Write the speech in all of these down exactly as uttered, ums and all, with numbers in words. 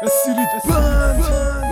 استریت بند.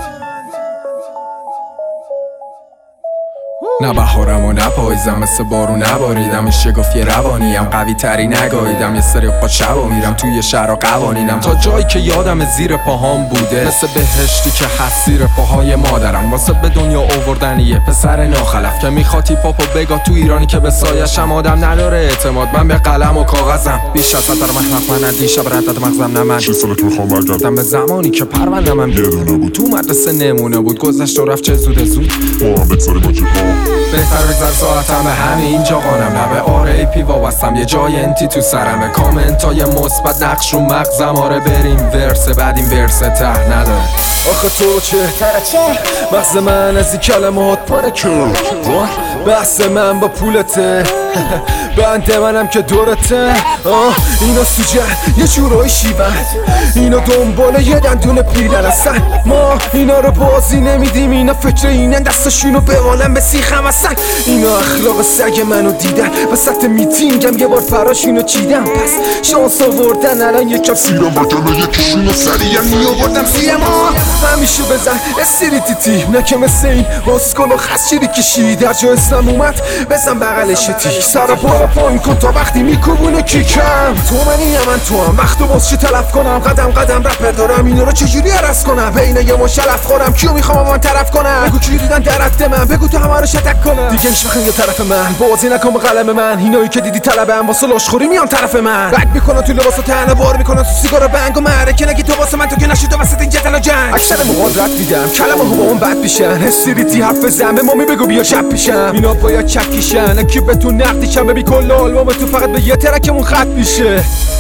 نه بهارم و نه پاییزم، مثل بارو نباریدم. این شگفتی روانیم قوی تری نگاهیدم. یه سری پا شبا میرم توی شهر و قوانینم، تا جایی که یادم زیر پاهام بوده، مثل بهشتی که هست زیر پاهای مادرم. واسه به دنیا آوردن یه پسر ناخلف که میخواد هیپاپو بگا تو ایرانی که به سایشم آدم نداره اعتماد. من به قلم و کاغذم بیش از سطر محمق من دیشب ردد مغزم نه من چه سالت میخوام برگردم به زمانی که پروندم هم یه دونه بود، تو مدرسه نمونه بود. گذشت و رفت چه زود زود ما هم بگذاریم با جیپا. بهتر بگذر ساعتم به همینجا قانم. نه به آر ای پی وابستم، یه جای انتی تو سرمه. کامنت های مثبت نقش رو مغزم. آره بریم ورس بعد این ورس ته نداره. آخه تو چه مغز من از این کلمات پاره کرد. بحث من با پولته بنده منم که دورته. آه اینا سوجه یه جورایی شیون، اینا دنباله یه دندون پیلن هستن. ما اینا رو بازی نمیدیم، اینا فکر اینن دستشونو به عالم به سیخم هستن. اینا اخلاق سگ منو دیدن وسط میتینگم، یه بار فراشونو چیدم. پس شانس آوردن الان یکم سیرم بکنه یکیشونو سریعا میآوردم زیر ما. همیشه بزن استریتی تیم، نه که مثل این باسکن و خسچیری کشی. در جا اسلام اومد بزن بغلش تی، سر پا پایین کن تا وقتی میکوبونه کیکم. تو منی یا من تو هم وقتو باز چی تلف کنم. قدم قدم رپر دارم، اینا رو چجوری عرض کنم. بین یه مشلف خورم کیو میخوام من طرف کنم. بگو کی دیدن درد من، بگو تو همه رو شتک کنم. دیگه هیچ وقت یه طرف من بازی نکن با قلم من. اینایی که دیدی طلبم واسه لاشخوری میان طرف من. بک میکنن تو لباس و تنه بار میکنن تو سیگار و بنگ و معرکه. نگی تو واسه من تو که نشی تو وسط این جدل و جنگ. اکثر موقع رد دیدم کلمه ها با اون بد میشن. استریتی حرف بزن به مامی بگو بیا شب پیشم. اینا باید چکیشن کی به تو نقدیشم. ببین کل آلبوم تو فقط به یه ترکمون خط میشه.